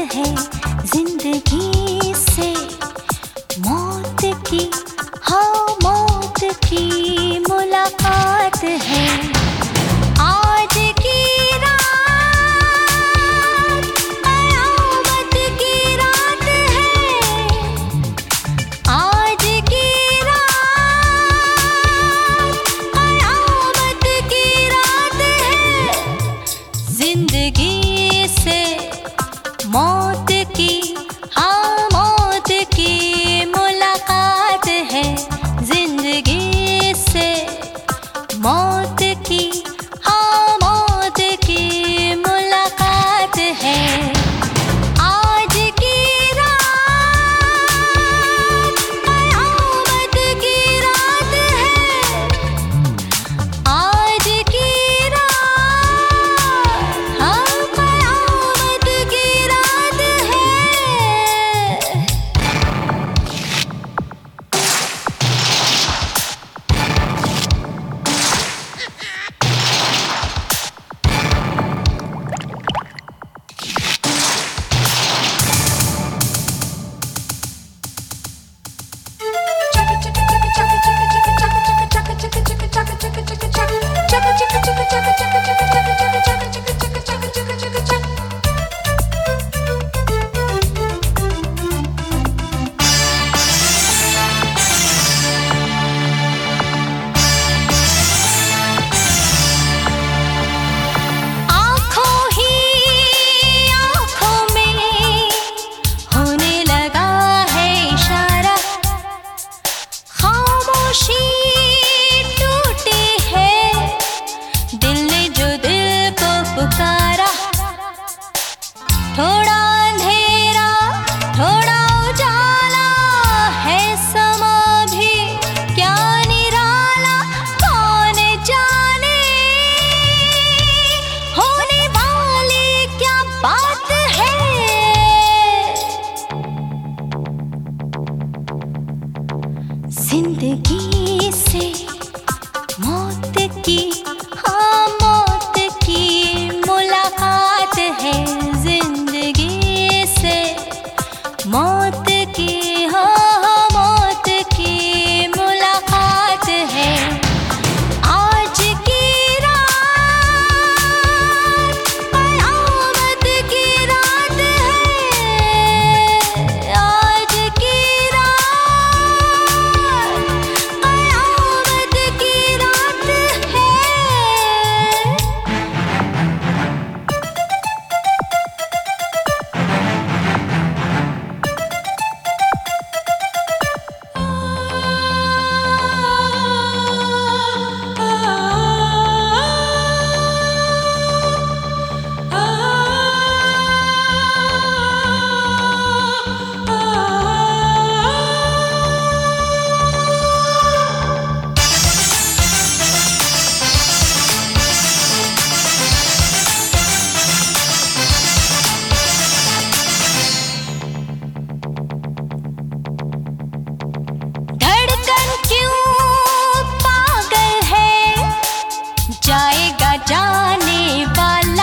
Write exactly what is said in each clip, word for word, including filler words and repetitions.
है जिंदगी से। मौत की, हाँ मौत की मुलाकात है। आज की रात कयामत की रात है। आज की रात कयामत की रात है। जिंदगी से मौत की, हाँ मौत की मुलाकात है। जिंदगी से मौत की, हाँ मौत की मुलाकात है। आज की रात कयामत की रात है। आज की रात, हाँ कयामत की रात है। आँखों ही आँखों में होने लगा है इशारा। खामोशी टूटी है, दिल ने जो दिल को पुकारा। थोड़ा अंधेरा थोड़ा उजाला है समा भी क्या निराला। कौन जाने होने वाली क्या बात है। जिंदगी से मौत की, हाँ मौत की मुलाकात है। जिंदगी से मौत की, हाँ मौत की मुलाकात है। आज की रात कयामत की रात है। आज की रात कयामत की रात है। धड़कन क्यों पागल है, जाएगा जाने वाला।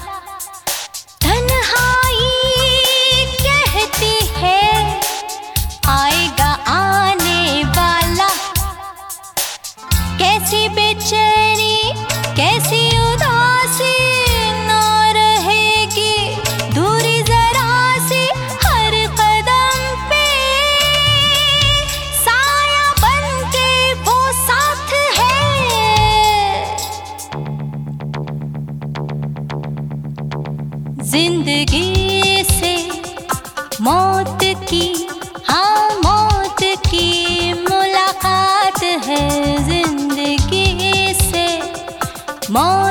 तन्हाई कहती है, आएगा आने वाला। कैसी बेचैनी कैसी उदासी ना रहेगी दूरी जरा सी। हर कदम पे साया बन के वो साथ है। जिंदगी से मौत की, हाँ मौत की मुलाकात है। जिंदगी से मौत